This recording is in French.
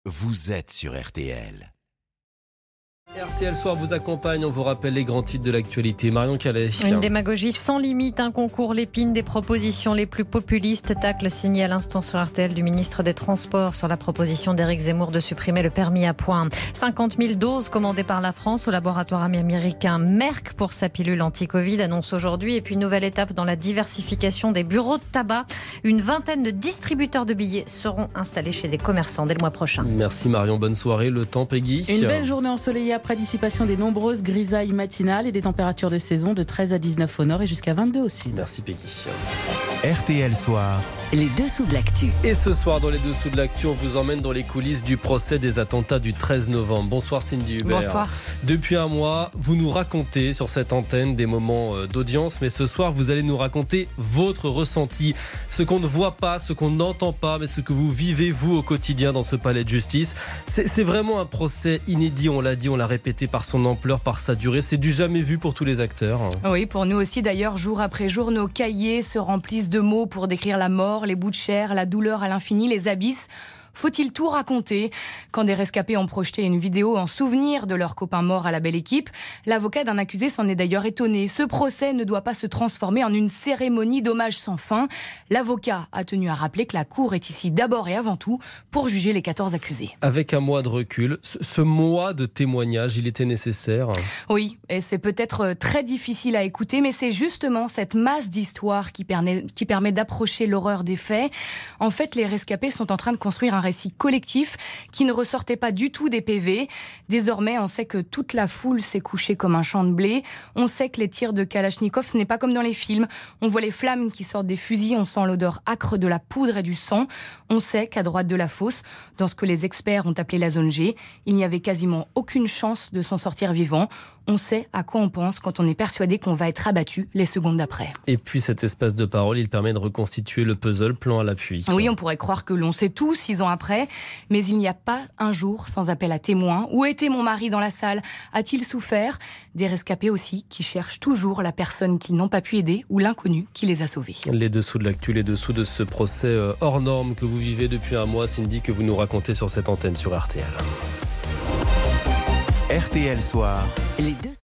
vous êtes sur RTL. RTL Soir vous accompagne, on vous rappelle les grands titres de l'actualité. Marion Calais. Une démagogie sans limite, un concours l'épine des propositions les plus populistes. Tacle signé à l'instant sur RTL du ministre des Transports sur la proposition d'Éric Zemmour de supprimer le permis à points. 50 000 doses commandées par la France au laboratoire américain Merck pour sa pilule anti-Covid annonce aujourd'hui. Et puis nouvelle étape dans la diversification des bureaux de tabac. Une vingtaine de distributeurs de billets seront installés chez des commerçants dès le mois prochain. Merci Marion, bonne soirée. Le temps, Peggy. Une belle journée ensoleillée après dissipation des nombreuses grisailles matinales et des températures de saison de 13 à 19 au nord et jusqu'à 22 au sud. Merci Peggy. RTL Soir. Les dessous de l'actu. Et ce soir, dans les dessous de l'actu, on vous emmène dans les coulisses du procès des attentats du 13 novembre. Bonsoir Cindy Hubert. Bonsoir. Depuis un mois, vous nous racontez sur cette antenne des moments d'audience, mais ce soir, vous allez nous raconter votre ressenti. Ce qu'on ne voit pas, ce qu'on n'entend pas, mais ce que vous vivez, vous, au quotidien dans ce palais de justice. C'est vraiment un procès inédit, on l'a dit, on l'a répété, par son ampleur, par sa durée. C'est du jamais vu pour tous les acteurs. Oui, pour nous aussi d'ailleurs, jour après jour, nos cahiers se remplissent de mots pour décrire la mort, les bouts de chair, la douleur à l'infini, les abysses. Faut-il tout raconter ? Quand des rescapés ont projeté une vidéo en souvenir de leur copain mort à la belle équipe, l'avocat d'un accusé s'en est d'ailleurs étonné. Ce procès ne doit pas se transformer en une cérémonie d'hommage sans fin. L'avocat a tenu à rappeler que la cour est ici d'abord et avant tout pour juger les 14 accusés. Avec un mois de recul, ce mois de témoignage, il était nécessaire. Oui, et c'est peut-être très difficile à écouter, mais c'est justement cette masse d'histoires qui permet d'approcher l'horreur des faits. En fait, les rescapés sont en train de construire un récit collectif qui ne ressortait pas du tout des PV. Désormais, on sait que toute la foule s'est couchée comme un champ de blé. On sait que les tirs de Kalachnikov, ce n'est pas comme dans les films. On voit les flammes qui sortent des fusils, on sent l'odeur âcre de la poudre et du sang. On sait qu'à droite de la fosse, dans ce que les experts ont appelé la zone G, il n'y avait quasiment aucune chance de s'en sortir vivant. On sait à quoi on pense quand on est persuadé qu'on va être abattu les secondes d'après. Et puis cet espace de parole, il permet de reconstituer le puzzle plan à l'appui. Oui, on pourrait croire que l'on sait tout 6 ans après, mais il n'y a pas un jour sans appel à témoins. Où était mon mari dans la salle ? A-t-il souffert ? Des rescapés aussi qui cherchent toujours la personne qu'ils n'ont pas pu aider ou l'inconnu qui les a sauvés. Les dessous de l'actu, les dessous de ce procès hors norme que vous vivez depuis un mois, Cindy, que vous nous racontez sur cette antenne sur RTL. RTL Soir. Les deux